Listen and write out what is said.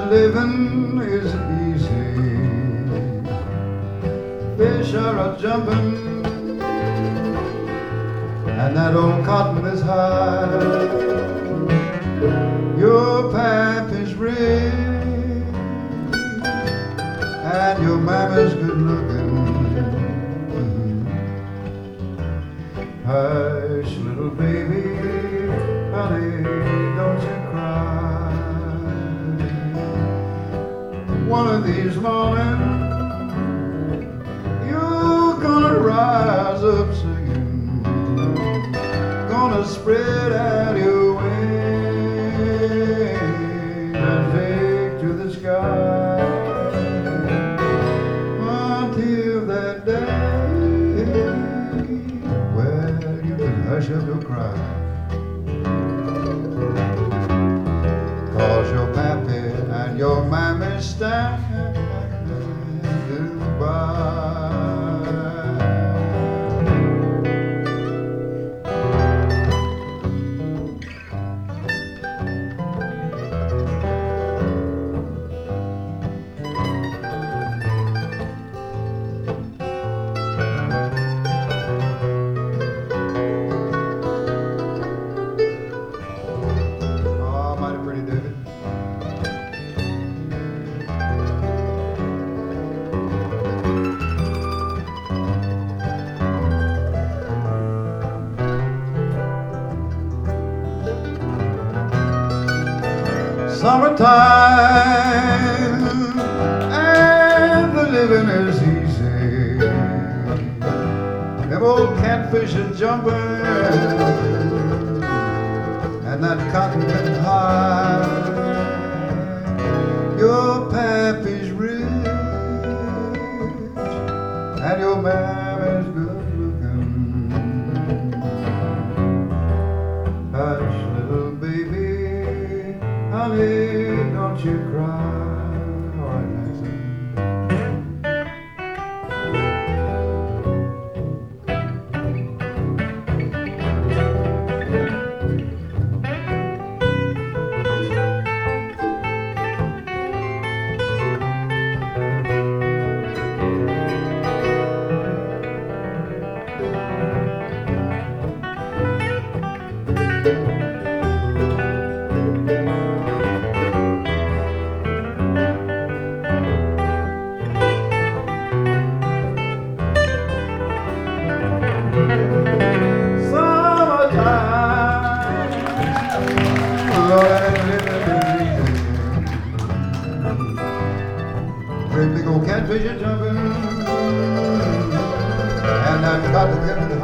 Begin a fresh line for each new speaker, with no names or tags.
living is easy. Fish are a-jumping, and that old cotton is high. Your pappy's rich, and your mama's good looking. Hush, little baby, honey, don't you cry. One of these mornings, you're gonna rise up singing, gonna spread out your wings and take to the sky. Until that day where you can hush up your cry, 'cause your pappy and your mammy stand by. Summertime and the living is easy. Them old catfish are jumping, and that cotton can high. Your pappy's rich, and your mammy's good looking. Hush, little baby, honey, don't you cry. All right, Nancy. Great big old catfish are jumping, and that cotton getting